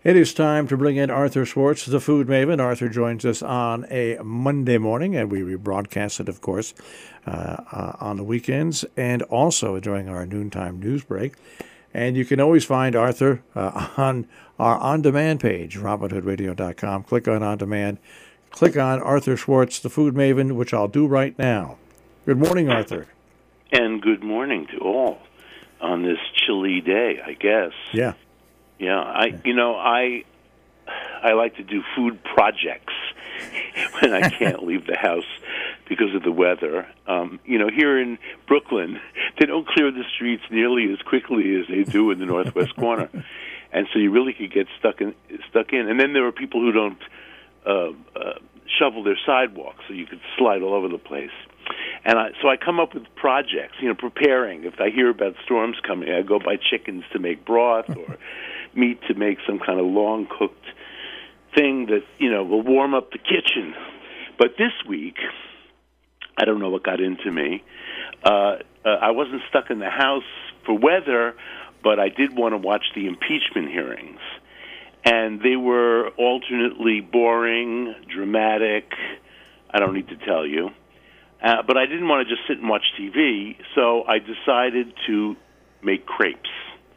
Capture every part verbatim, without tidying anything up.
It is time to bring in Arthur Schwartz, the food maven. Arthur joins us on a Monday morning, and we rebroadcast it, of course, uh, uh, on the weekends and also during our noontime news break. And you can always find Arthur uh, on our on-demand page, robin hood radio dot com. Click on on-demand. Click on Arthur Schwartz, the food maven, which I'll do right now. Good morning, Arthur. And good morning to all on this chilly day, I guess. Yeah. Yeah, I you know, I I like to do food projects when I can't leave the house because of the weather. Um, you know, here in Brooklyn, they don't clear the streets nearly as quickly as they do in the northwest corner. And so you really could get stuck in stuck in. And then there are people who don't uh, uh, shovel their sidewalks, so you could slide all over the place. And I, so I come up with projects, you know, preparing. If I hear about storms coming, I go buy chickens to make broth or meat to make some kind of long-cooked thing that, you know, will warm up the kitchen. But this week, I don't know what got into me. Uh, uh, I wasn't stuck in the house for weather, but I did want to watch the impeachment hearings. And they were alternately boring, dramatic. I don't need to tell you. Uh, but I didn't want to just sit and watch T V, so I decided to make crepes.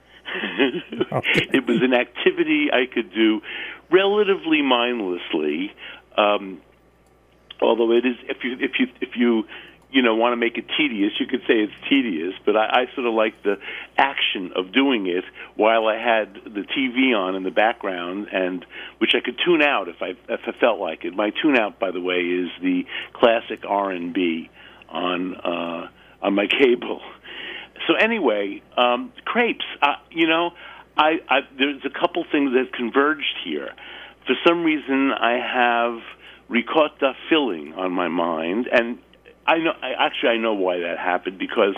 Okay. It was an activity I could do relatively mindlessly, um, although it is, if you if you if you you know want to make it tedious, you could say it's tedious. But I, I sort of like the action of doing it while I had the T V on in the background, and which I could tune out if I if I felt like it. My tune out, by the way, is the classic R and B on uh, on my cable. So anyway, um, crepes. Uh, you know, I, I there's a couple things that converged here. For some reason, I have ricotta filling on my mind, and I know. I, actually, I know why that happened, because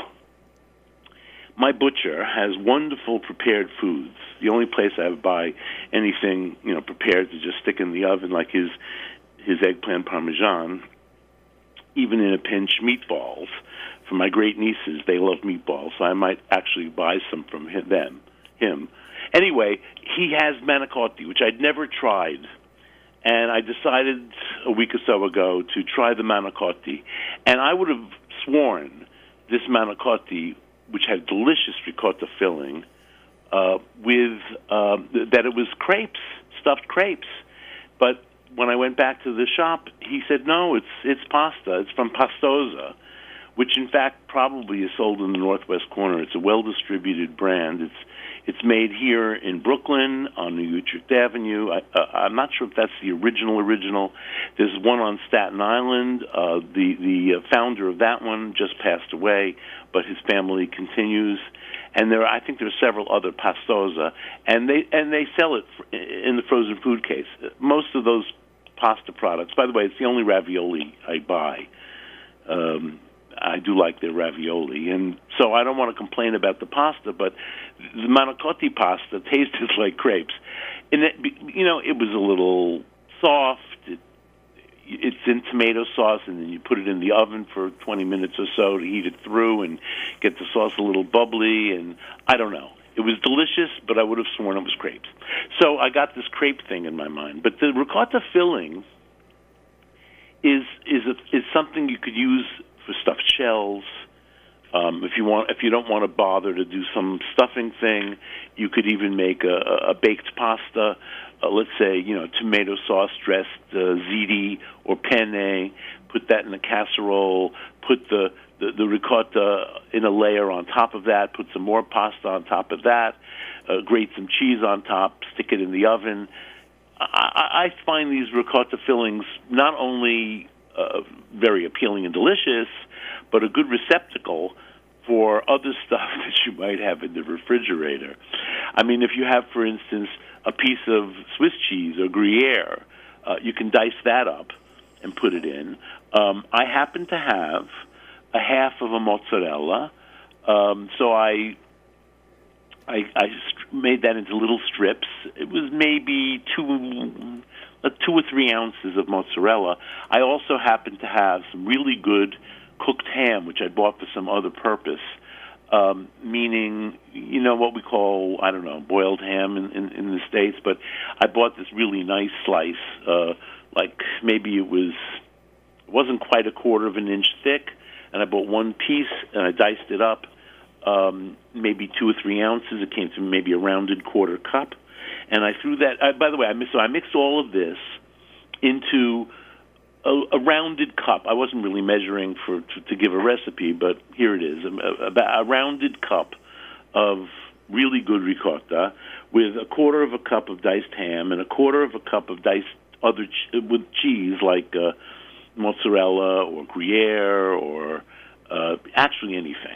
my butcher has wonderful prepared foods. The only place I buy anything, you know, prepared to just stick in the oven, like his his eggplant parmesan, even in a pinch, meatballs. For my great nieces, they love meatballs, so I might actually buy some from him. Them, him. Anyway, he has manicotti, which I'd never tried. And I decided a week or so ago to try the manicotti. And I would have sworn this manicotti, which had delicious ricotta filling, uh, with uh, that it was crepes, stuffed crepes. But when I went back to the shop, he said, no, it's it's pasta. It's from Pastosa, which in fact probably is sold in the northwest corner. It's a well-distributed brand. It's It's made here in Brooklyn on New Utrecht Avenue. I, uh, I'm not sure if that's the original original. There's one on Staten Island. Uh, the the uh, founder of that one just passed away, but his family continues. And there, I think there are several other Pastosa, and they and they sell it in the frozen food case. Most of those pasta products. By the way, it's the only ravioli I buy. Um, I do like their ravioli, and so I don't want to complain about the pasta, but the manicotti pasta tasted like crepes. And, it, you know, it was a little soft. It, it's in tomato sauce, and then you put it in the oven for twenty minutes or so to heat it through and get the sauce a little bubbly, and I don't know. It was delicious, but I would have sworn it was crepes. So I got this crepe thing in my mind. But the ricotta filling is is a, is something you could use for stuffed shells. Um, if you want, if you don't want to bother to do some stuffing thing, you could even make a, a baked pasta. Uh, let's say, you know, tomato sauce dressed uh, ziti or penne. Put that in a casserole. Put the, the the ricotta in a layer on top of that. Put some more pasta on top of that. Uh, grate some cheese on top. Stick it in the oven. I, I find these ricotta fillings not only Uh, very appealing and delicious, but a good receptacle for other stuff that you might have in the refrigerator. I mean, if you have, for instance, a piece of Swiss cheese or Gruyere, uh, you can dice that up and put it in. Um, I happen to have a half of a mozzarella, um, so I, I I made that into little strips. It was maybe two. Uh, two or three ounces of mozzarella. I also happen to have some really good cooked ham, which I bought for some other purpose. um, meaning, you know, what we call, I don't know, boiled ham in, in, in the States, but I bought this really nice slice, uh, like maybe it was, it wasn't quite a quarter of an inch thick, and I bought one piece, and I diced it up, um, maybe two or three ounces. It came to maybe a rounded quarter cup, and I threw that, uh, by the way, I mixed, so I mixed all of this into A, a rounded cup. I wasn't really measuring for to, to give a recipe, but here it is: a, a, a rounded cup of really good ricotta with a quarter of a cup of diced ham and a quarter of a cup of diced other ch- with cheese like uh, mozzarella or Gruyere or uh, actually anything,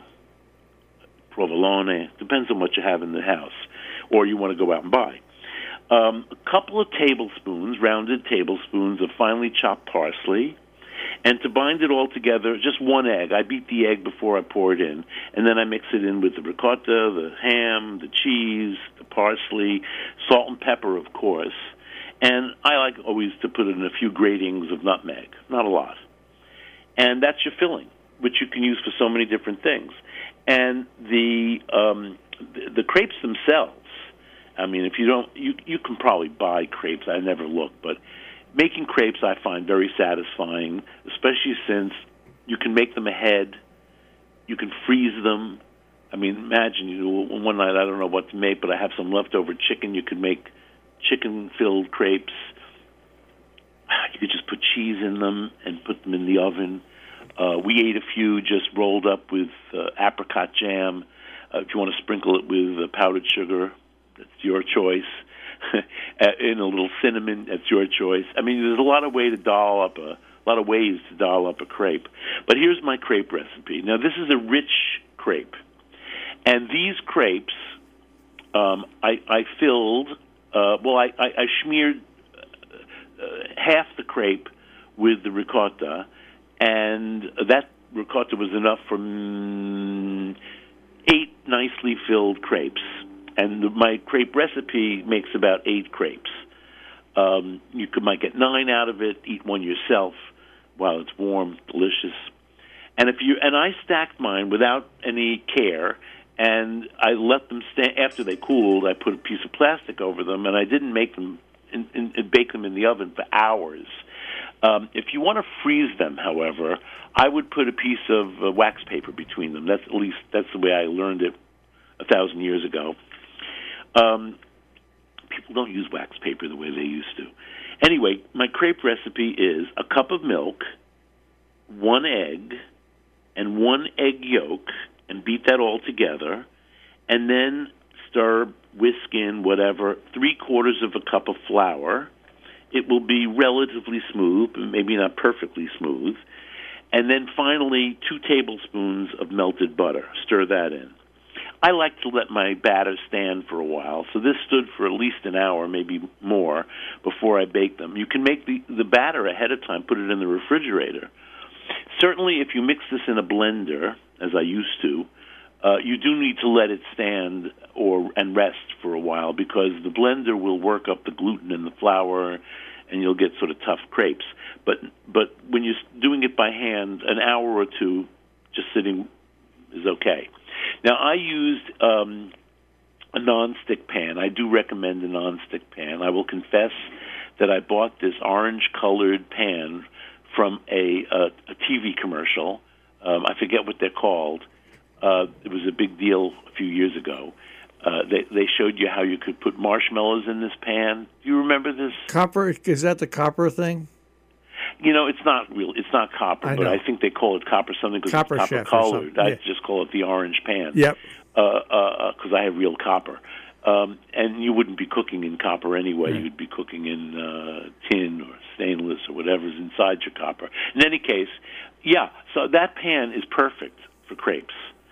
provolone. Depends on what you have in the house, or you want to go out and buy. Um, a couple of tablespoons, rounded tablespoons of finely chopped parsley, and to bind it all together, just one egg. I beat the egg before I pour it in, and then I mix it in with the ricotta, the ham, the cheese, the parsley, salt and pepper, of course, and I like always to put in a few gratings of nutmeg, not a lot. And that's your filling, which you can use for so many different things. And the um, the, the crepes themselves, I mean, if you don't, you you can probably buy crepes. I never look, but making crepes I find very satisfying, especially since you can make them ahead. You can freeze them. I mean, imagine you one night I don't know what to make, but I have some leftover chicken. You could make chicken-filled crepes. You could just put cheese in them and put them in the oven. Uh, we ate a few just rolled up with uh, apricot jam. Uh, if you want to sprinkle it with uh, powdered sugar, that's your choice. In a little cinnamon, that's your choice. I mean, there's a lot of way to doll up a, a lot of ways to doll up a crepe. But here's my crepe recipe. Now, this is a rich crepe, and these crepes, um, I, I filled. Uh, well, I, I, I smeared uh, half the crepe with the ricotta, and that ricotta was enough for mm, eight nicely filled crepes. And the, my crepe recipe makes about eight crepes. Um, you could might get nine out of it. Eat one yourself while it's warm, delicious. And if you and I stacked mine without any care, and I let them stay after they cooled. I put a piece of plastic over them, and I didn't make them in, in, in bake them in the oven for hours. Um, if you want to freeze them, however, I would put a piece of uh, wax paper between them. That's at least that's the way I learned it a thousand years ago. Um, people don't use wax paper the way they used to. Anyway, my crepe recipe is a cup of milk, one egg, and one egg yolk, and beat that all together, and then stir, whisk in, whatever, three-quarters of a cup of flour. It will be relatively smooth, but maybe not perfectly smooth. And then finally, two tablespoons of melted butter. Stir that in. I like to let my batter stand for a while, so this stood for at least an hour, maybe more, before I bake them. You can make the, the batter ahead of time, put it in the refrigerator. Certainly, if you mix this in a blender, as I used to, uh, you do need to let it stand or and rest for a while, because the blender will work up the gluten in the flour, and you'll get sort of tough crepes. But but when you're doing it by hand, an hour or two just sitting is okay. Now, I used um, a nonstick pan. I do recommend a nonstick pan. I will confess that I bought this orange-colored pan from a, a, a T V commercial. Um, I forget what they're called. Uh, it was a big deal a few years ago. Uh, they, they showed you how you could put marshmallows in this pan. Do you remember this? Copper? Is that the copper thing? You know, it's not real. It's not copper, I but know. I think they call it copper something because it's Copper copper chef or colored. something, I yeah. just call it the orange pan. Yep. Because uh, uh, 'cause I have real copper. Um, and you wouldn't be cooking in copper anyway. Right. You'd be cooking in uh, tin or stainless or whatever's inside your copper. In any case, yeah, so that pan is perfect for crepes.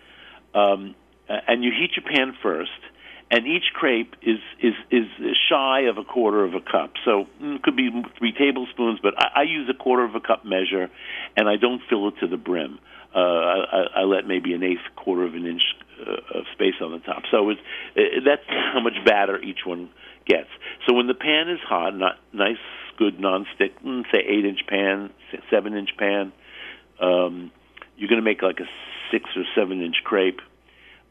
Um, and you heat your pan first, and each crepe is, is, is shy of a quarter of a cup. So it could be three tablespoons, but I, I use a quarter of a cup measure, and I don't fill it to the brim. Uh, I, I let maybe an eighth, quarter of an inch uh, of space on the top. So it's, it, that's how much batter each one gets. So when the pan is hot, not nice, good nonstick, mm, say eight-inch pan, seven-inch pan, um, you're going to make like a six or seven-inch crepe.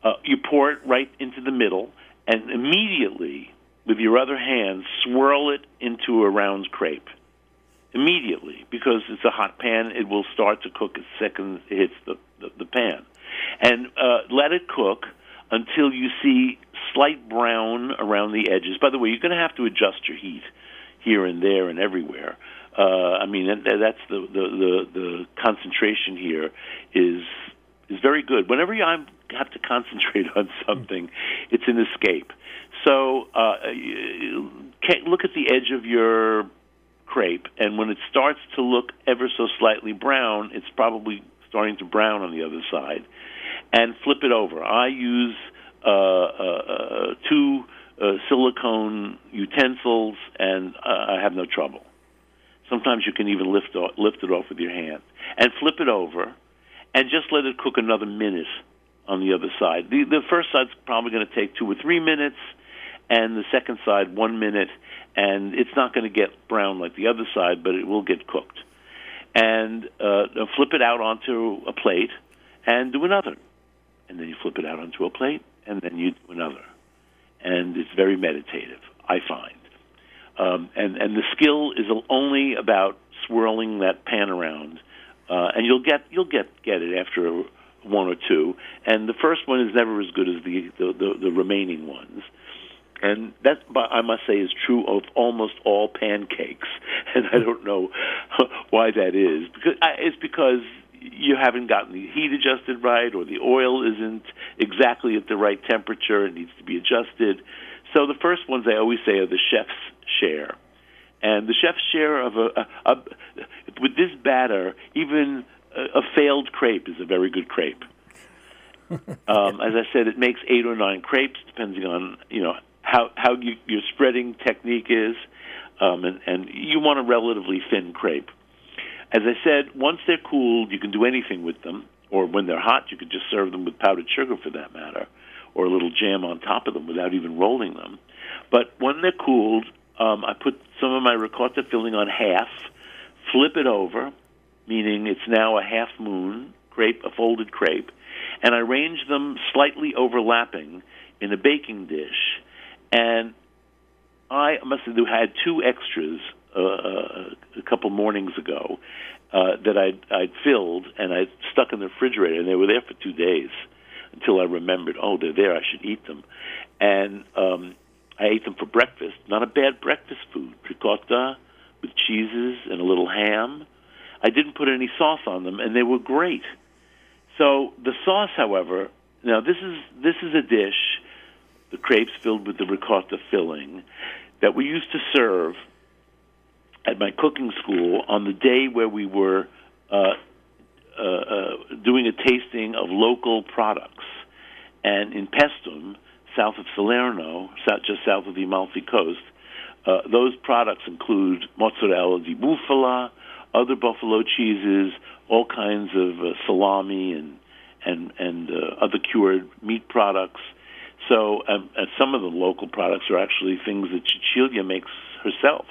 uh, you pour it right into the middle, and immediately, with your other hand, swirl it into a round crepe. Immediately, because it's a hot pan, it will start to cook as second it hits the, the, the pan. And uh, let it cook until you see slight brown around the edges. By the way, you're going to have to adjust your heat here and there and everywhere. Uh, I mean, that's the, the, the, the concentration here is is very good. Whenever you have to concentrate on something, it's an escape. So uh, look at the edge of your crepe, and when it starts to look ever so slightly brown, it's probably starting to brown on the other side, and flip it over. I use uh, uh, two uh, silicone utensils, and uh, I have no trouble. Sometimes you can even lift off, lift it off with your hand and flip it over, and just let it cook another minute on the other side. The, the first side's probably going to take two or three minutes, and the second side one minute, and it's not going to get brown like the other side, but it will get cooked. And uh, flip it out onto a plate and do another. And then you flip it out onto a plate, and then you do another. And it's very meditative, I find. Um, and, and the skill is only about swirling that pan around, uh, and you'll get you'll get get it after one or two. And the first one is never as good as the the, the, the remaining ones. And that, I must say, is true of almost all pancakes. And I don't know why that is. Because it's because you haven't gotten the heat adjusted right, or the oil isn't exactly at the right temperature. It needs to be adjusted. So the first ones I always say are the chef's share. And the chef's share of a, a, a with this batter, even a, a failed crepe is a very good crepe. Um, as I said, it makes eight or nine crepes, depending on, you know, how how you, your spreading technique is, um, and, and you want a relatively thin crepe. As I said, once they're cooled, you can do anything with them, or when they're hot, you could just serve them with powdered sugar, for that matter, or a little jam on top of them without even rolling them. But when they're cooled, um, I put some of my ricotta filling on half, flip it over, meaning it's now a half moon crepe, a folded crepe, and I arrange them slightly overlapping in a baking dish. And I must have had two extras uh, a couple mornings ago uh, that I'd, I'd filled, and I stuck in the refrigerator, and they were there for two days until I remembered, oh, they're there, I should eat them. And um, I ate them for breakfast. Not a bad breakfast food. Ricotta with cheeses and a little ham. I didn't put any sauce on them, and they were great. So the sauce, however, now this is this is a dish, the crepes filled with the ricotta filling, that we used to serve at my cooking school on the day where we were uh, uh, uh, doing a tasting of local products. And in Paestum, south of Salerno, south, just south of the Amalfi Coast, uh, those products include mozzarella di bufala, other buffalo cheeses, all kinds of uh, salami and and and uh, other cured meat products. So um, and some of the local products are actually things that Cecilia makes herself.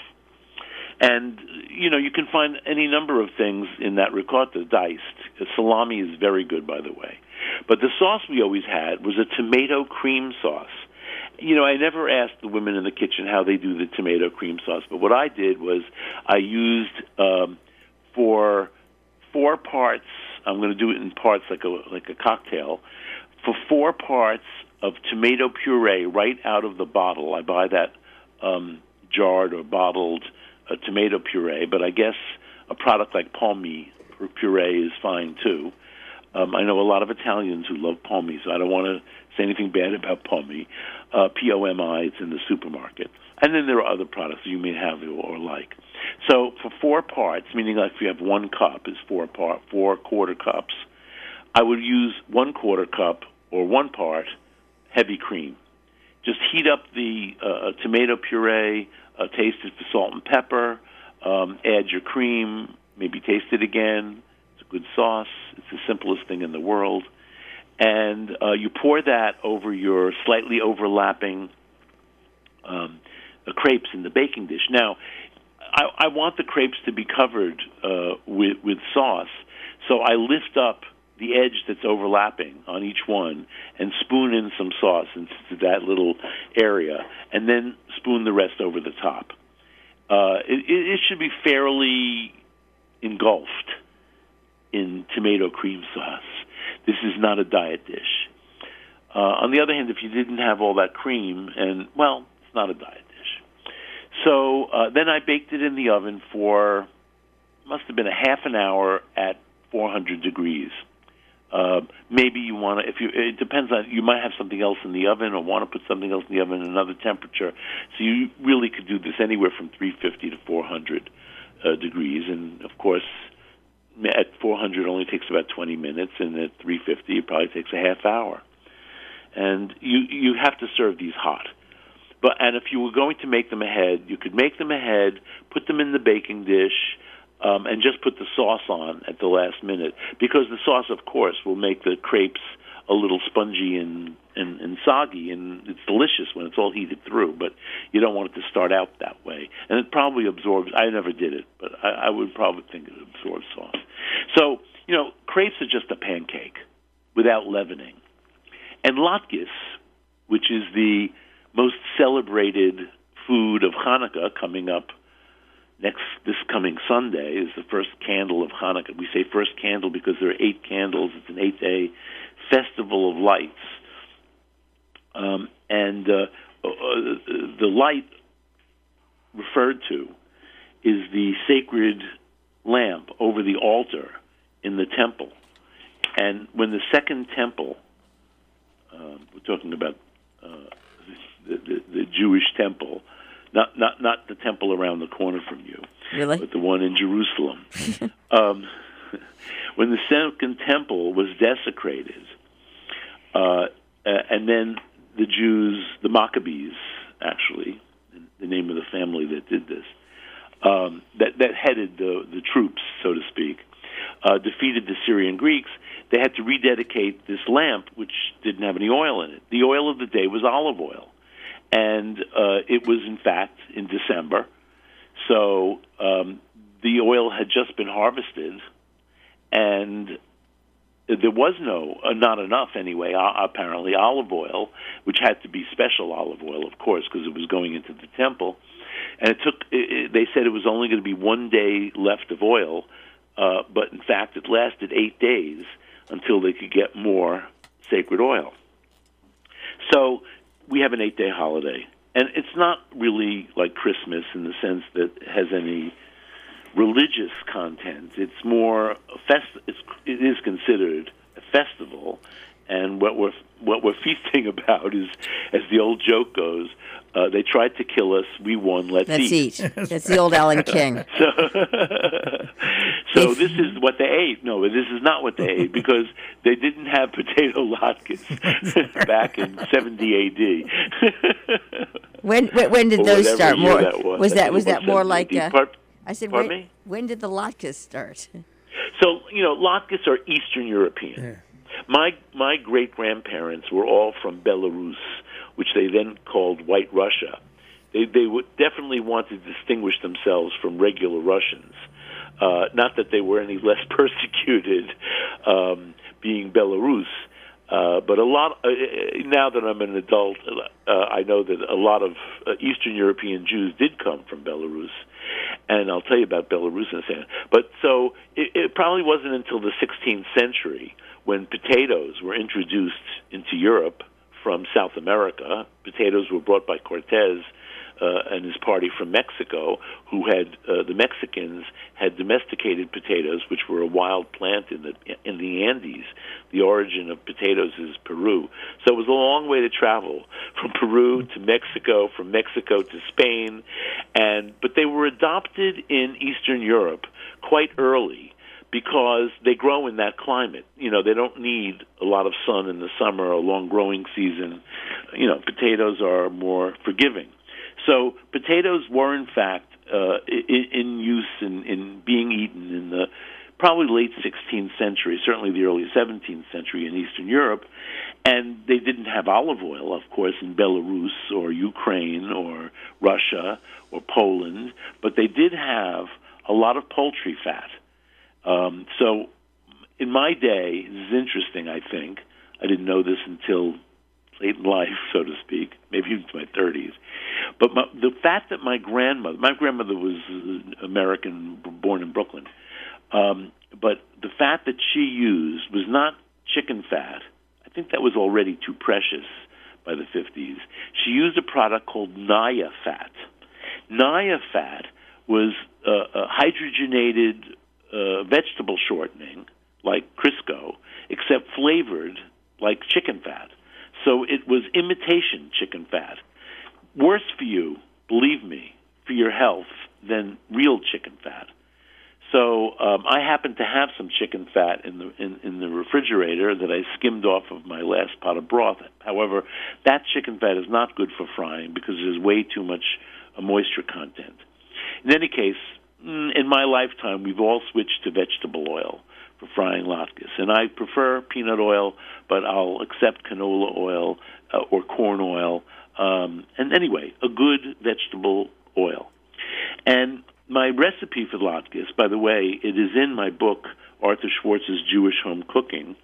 And, you know, you can find any number of things in that ricotta diced. The salami is very good, by the way. But the sauce we always had was a tomato cream sauce. You know, I never asked the women in the kitchen how they do the tomato cream sauce, but what I did was I used um, for four parts, I'm going to do it in parts like a like a cocktail, for four parts of tomato puree right out of the bottle. I buy that um, jarred or bottled uh, tomato puree, but I guess a product like Palmi puree is fine too. Um, I know a lot of Italians who love Palmi, so I don't want to say anything bad about Palmi. Uh, P O M I, it's in the supermarket. And then there are other products you may have or like. So for four parts, meaning like if you have one cup, is four part, four quarter cups, I would use one quarter cup or one part heavy cream. Just heat up the uh, tomato puree, uh, taste it for salt and pepper, um, add your cream, maybe taste it again. It's a good sauce. It's the simplest thing in the world. And uh, you pour that over your slightly overlapping um, the crepes in the baking dish. Now, I, I want the crepes to be covered uh, with, with sauce, so I lift up the edge that's overlapping on each one and spoon in some sauce into that little area, and then spoon the rest over the top. Uh, it, it should be fairly engulfed in tomato cream sauce. This is not a diet dish. Uh, on the other hand, if you didn't have all that cream, and, well, it's not a diet dish. So uh, then I baked it in the oven for, must have been a half an hour at four hundred degrees. Uh, maybe you want to, if you, it depends on, you might have something else in the oven or want to put something else in the oven at another temperature. So you really could do this anywhere from three fifty to four hundred uh, degrees. And, of course, at four hundred it only takes about twenty minutes, and at three fifty it probably takes a half hour. And you you have to serve these hot. But and if you were going to make them ahead, you could make them ahead, put them in the baking dish, um, and just put the sauce on at the last minute, because the sauce, of course, will make the crepes a little spongy and, and, and soggy, and it's delicious when it's all heated through, but you don't want it to start out that way. And it probably absorbs, I never did it, but I, I would probably think it absorbs sauce. So, you know, crepes are just a pancake without leavening. And latkes, which is the most celebrated food of Hanukkah coming up next, this coming Sunday, is the first candle of Hanukkah. We say first candle because there are eight candles. It's an eight-day festival of lights. Um, and uh, uh, the light referred to is the sacred lamp over the altar in the temple. And when the second temple, uh, we're talking about uh, the, the, the Jewish temple, not, not not the temple around the corner from you, really, but the one in Jerusalem. um, when the second temple was desecrated, uh, and then the Jews, the Maccabees, actually, the name of the family that did this, um, that, that headed the, the troops, so to speak, uh, defeated the Syrian Greeks, they had to rededicate this lamp, which didn't have any oil in it. The oil of the day was olive oil. And uh, it was, in fact, in December. So um, the oil had just been harvested, and there was no, uh, not enough anyway, uh, apparently, olive oil, which had to be special olive oil, of course, because it was going into the temple. And it took, it, it, they said it was only going to be one day left of oil, uh, but in fact it lasted eight days until they could get more sacred oil. So we have an eight-day holiday, and it's not really like Christmas in the sense that it has any religious content. It's more a fest. It's, it is considered a festival, and what we're what we're feasting about is, as the old joke goes, uh, they tried to kill us, we won. Let's, let's eat. eat. That's the old Alan King. so, so this is what they ate. No, this is not what they ate, because they didn't have potato latkes back in seventy A D when, when when did or those start? Year More that was. was that was that more like? Uh, Part, I said, pardon when, me? when did the latkes start? So, you know, latkes are Eastern European. Yeah. My my great grandparents were all from Belarus, which they then called White Russia. They they would definitely want to distinguish themselves from regular Russians. Uh, not that they were any less persecuted, um, being Belarus, uh, but a lot. Uh, now that I'm an adult, uh, I know that a lot of uh, Eastern European Jews did come from Belarus. And I'll tell you about Belarus in a second. But so it, it probably wasn't until the sixteenth century when potatoes were introduced into Europe from South America. Potatoes were brought by Cortez uh, and his party from Mexico, who had, uh, the Mexicans had domesticated potatoes, which were a wild plant in the in the Andes. The origin of potatoes is Peru. So it was a long way to travel from Peru to Mexico, from Mexico to Spain, and but they were adopted in Eastern Europe quite early because they grow in that climate. You know, they don't need a lot of sun in the summer, a long growing season. You know, potatoes are more forgiving. So potatoes were, in fact, uh, in, in use and in, in being eaten in the probably late sixteenth century, certainly the early seventeenth century in Eastern Europe. And they didn't have olive oil, of course, in Belarus or Ukraine or Russia or Poland, but they did have a lot of poultry fat. Um, so in my day, this is interesting, I think. I didn't know this until late in life, so to speak, maybe into my thirties. But my, the fact that my grandmother, my grandmother was American, born in Brooklyn, um, but the fat that she used was not chicken fat. I think that was already too precious by the fifties. She used a product called Naya fat. Naya fat was uh, a hydrogenated uh, vegetable shortening, like Crisco, except flavored like chicken fat. So it was imitation chicken fat. Worse for you, believe me, for your health, than real chicken fat. So um, I happen to have some chicken fat in the in, in the refrigerator that I skimmed off of my last pot of broth. However, that chicken fat is not good for frying because there's way too much uh, moisture content. In any case, in my lifetime, we've all switched to vegetable oil for frying latkes, and I prefer peanut oil, but I'll accept canola oil uh, or corn oil. Um, and anyway, a good vegetable oil. And my recipe for latkes, by the way, it is in my book, Arthur Schwartz's Jewish Home Cooking,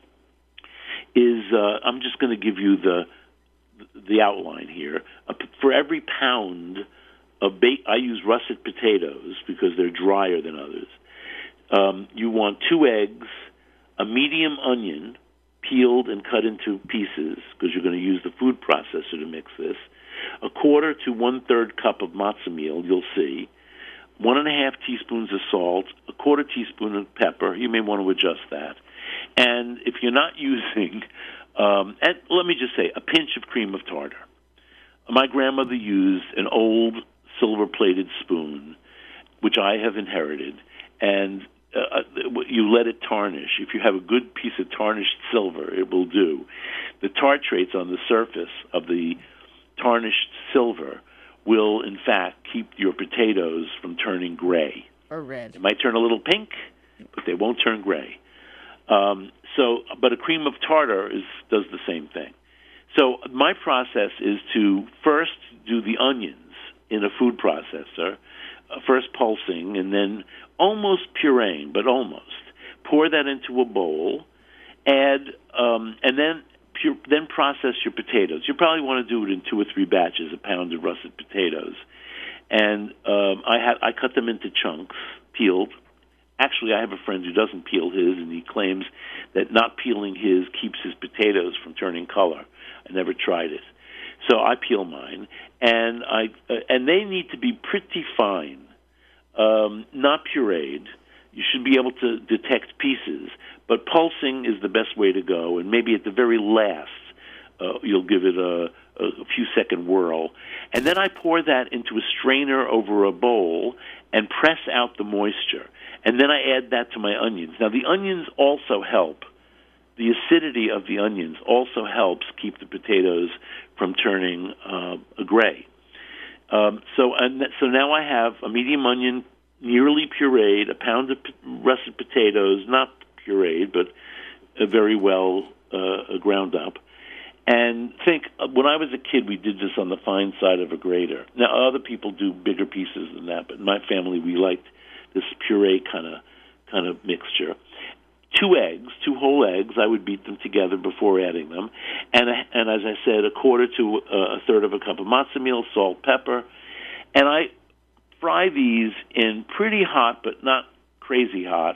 is, uh, I'm just going to give you the the outline here. Uh, for every pound of bake, I use russet potatoes because they're drier than others. Um, you want two eggs, a medium onion, peeled and cut into pieces because you're going to use the food processor to mix this, a quarter to one-third cup of matzah meal, you'll see, one and a half teaspoons of salt, a quarter teaspoon of pepper. You may want to adjust that. And if you're not using, um, and let me just say, a pinch of cream of tartar. My grandmother used an old silver-plated spoon, which I have inherited, and uh, you let it tarnish. If you have a good piece of tarnished silver, it will do. The tartrates on the surface of the tarnished silver will, in fact, keep your potatoes from turning gray. Or red. They might turn a little pink, but they won't turn gray. Um, so, but a cream of tartar is, does the same thing. So my process is to first do the onions in a food processor, uh, first pulsing, and then almost pureeing, but almost. Pour that into a bowl, add, um, and then pure, then process your potatoes. You probably want to do it in two or three batches, a pound of russet potatoes. And um, I, ha- I cut them into chunks, peeled. Actually, I have a friend who doesn't peel his, and he claims that not peeling his keeps his potatoes from turning color. I never tried it. So I peel mine, and I uh, and they need to be pretty fine, um, not pureed. You should be able to detect pieces, but pulsing is the best way to go, and maybe at the very last, uh, you'll give it a, a few second whirl. And then I pour that into a strainer over a bowl and press out the moisture. And then I add that to my onions. Now, the onions also help. The acidity of the onions also helps keep the potatoes from turning uh, gray. Um, so, and so now I have a medium onion, nearly pureed, a pound of p- russet potatoes, not pureed, but uh, very well uh, ground up. And think, uh, when I was a kid, we did this on the fine side of a grater. Now, other people do bigger pieces than that, but in my family, we liked this puree kind of kind of mixture. Two eggs, two whole eggs. I would beat them together before adding them, and and as I said, a quarter to a third of a cup of matzah meal, salt, pepper, and I fry these in pretty hot but not crazy hot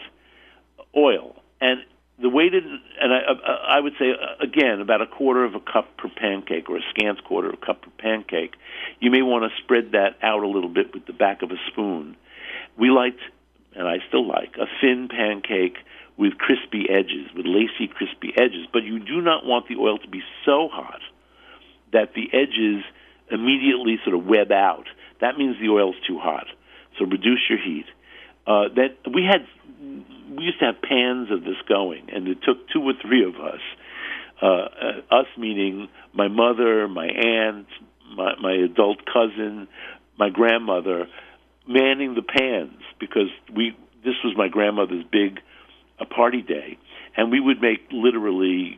oil. And the way to, and I, I would say again about a quarter of a cup per pancake, or a scant quarter of a cup per pancake. You may want to spread that out a little bit with the back of a spoon. We liked, and I still like, a thin pancake with crispy edges, with lacy, crispy edges. But you do not want the oil to be so hot that the edges immediately sort of web out. That means the oil's too hot. So reduce your heat. Uh, that we had, we used to have pans of this going, and it took two or three of us, uh, uh, us meaning my mother, my aunt, my, my adult cousin, my grandmother, manning the pans, because we this was my grandmother's big a party day, and we would make literally,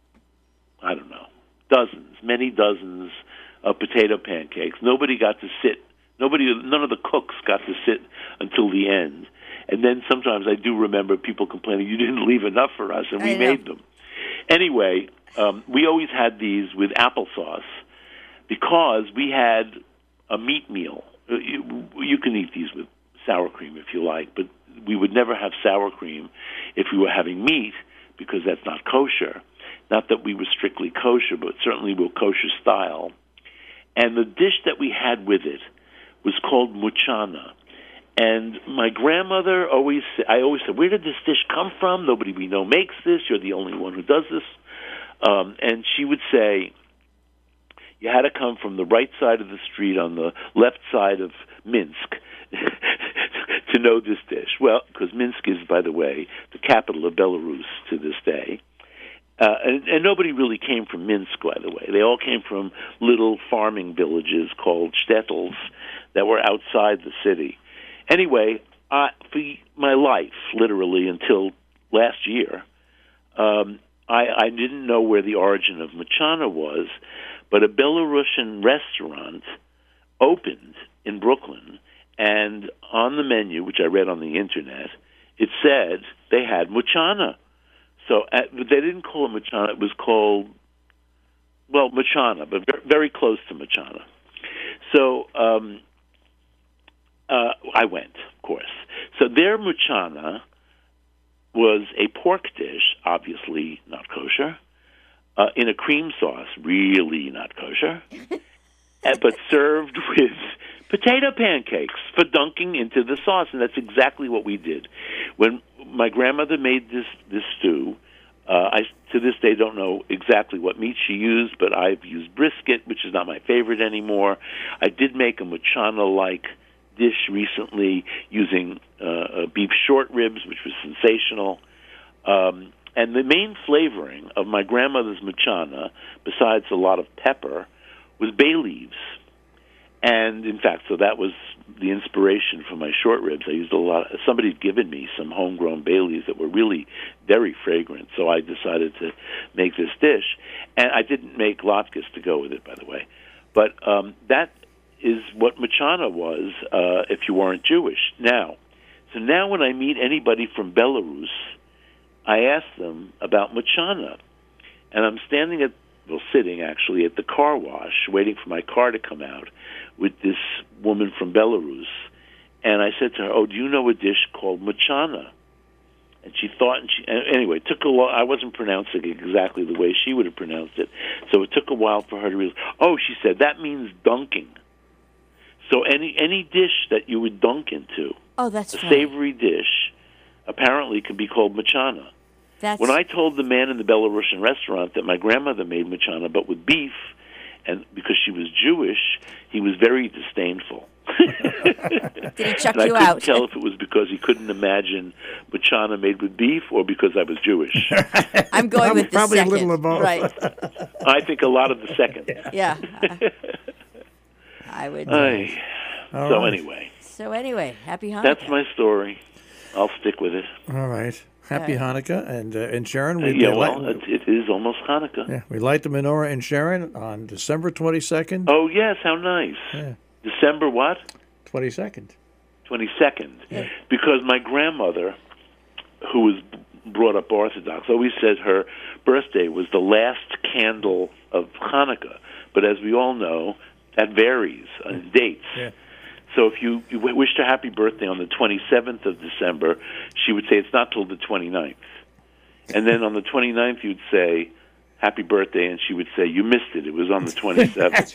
I don't know, dozens, many dozens of potato pancakes. Nobody got to sit. Nobody, none of the cooks got to sit until the end, And then sometimes I do remember people complaining, you didn't leave enough for us, and we I know. made them. Anyway, um, we always had these with applesauce because we had a meat meal. You, you can eat these with sour cream if you like, but we would never have sour cream if we were having meat because that's not kosher. Not that we were strictly kosher, but certainly we're kosher style. And the dish that we had with it was called muchana. And my grandmother always, I always said, where did this dish come from? Nobody we know makes this. You're the only one who does this. Um, and she would say, you had to come from the right side of the street on the left side of Minsk to know this dish. Well, because Minsk is, by the way, the capital of Belarus to this day. Uh, and, and nobody really came from Minsk, by the way. They all came from little farming villages called shtetls that were outside the city. Anyway, uh, for my life, literally until last year, um, I, I didn't know where the origin of muchana was, but a Belarusian restaurant opened in Brooklyn, and on the menu, which I read on the Internet, it said they had muchana. So uh, they didn't call it muchana. It was called, well, muchana, but very, very close to muchana. So um, uh, I went, of course. So their muchana was a pork dish, obviously not kosher, uh, in a cream sauce, really not kosher, uh, but served with potato pancakes for dunking into the sauce, and that's exactly what we did. When my grandmother made this this stew, uh, I to this day don't know exactly what meat she used, but I've used brisket, which is not my favorite anymore. I did make a muchana-like dish recently using uh, uh, beef short ribs, which was sensational. Um, and the main flavoring of my grandmother's muchana, besides a lot of pepper, was bay leaves. And, in fact, so that was the inspiration for my short ribs. I used a lot. Somebody had given me some homegrown bay leaves that were really very fragrant, so I decided to make this dish. And I didn't make latkes to go with it, by the way. But um, that is what muchana was uh, if you weren't Jewish. Now, so now when I meet anybody from Belarus, I ask them about muchana. And I'm standing at, well, sitting actually at the car wash, waiting for my car to come out, with this woman from Belarus, and I said to her, "Oh, do you know a dish called muchana?" And she thought, and she anyway, it took a while. I wasn't pronouncing it exactly the way she would have pronounced it, so it took a while for her to realize. Oh, she said that means dunking. So any any dish that you would dunk into, Oh, that's a funny. savory dish, apparently can be called muchana. That's When I told the man in the Belarusian restaurant that my grandmother made muchana, but with beef, and because she was Jewish, he was very disdainful. Did he chuck and I you couldn't out? tell if it was because he couldn't imagine muchana made with beef or because I was Jewish. I'm going with the Probably a second. little of both. Right. I think a lot of the second. Yeah. I would. Aye. All So right. anyway, So anyway, happy Hanukkah. that's my story. I'll stick with it. All right. Happy All Hanukkah. And, uh, and Sharon, Uh, we, yeah, we well, light, it, it is almost Hanukkah. yeah, we light the menorah in Sharon on December twenty-second. Oh, yes, how nice. Yeah. December what? twenty-second. twenty-second. Yeah. Because my grandmother, who was brought up Orthodox, always said her birthday was the last candle of Hanukkah. But as we all know, that varies on dates. Yeah. So if you, you wished her happy birthday on the twenty-seventh of December, she would say it's not till the twenty-ninth. And then on the twenty-ninth, you'd say, happy birthday, and she would say, you missed it. It was on the twenty-seventh.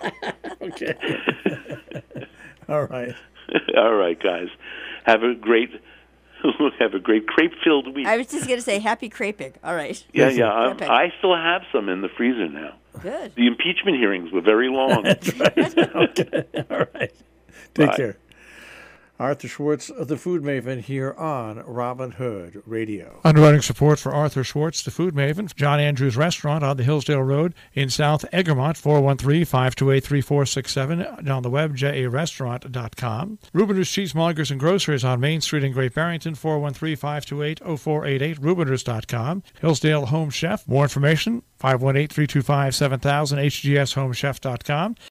Okay. All right. All right, guys. Have a great have a great crepe-filled week. I was just going to say happy creping. All right. yeah, yeah. I, Perfect. I still have some in the freezer now. Good. The impeachment hearings were very long. Okay. All right. Take Bye. care. Arthur Schwartz, the Food Maven, here on Robin Hood Radio. Underwriting support for Arthur Schwartz, the Food Maven, John Andrews Restaurant on the Hillsdale Road in South Egremont, four one three, five two eight, three four six seven, and on the web, j a restaurant dot com. Rubiners Cheesemongers and Grocers on Main Street in Great Barrington, four one three, five two eight, zero four eight eight, rubiners dot com. Hillsdale Home Chef, more information, five one eight, three two five, seven thousand, h g s home chef dot com.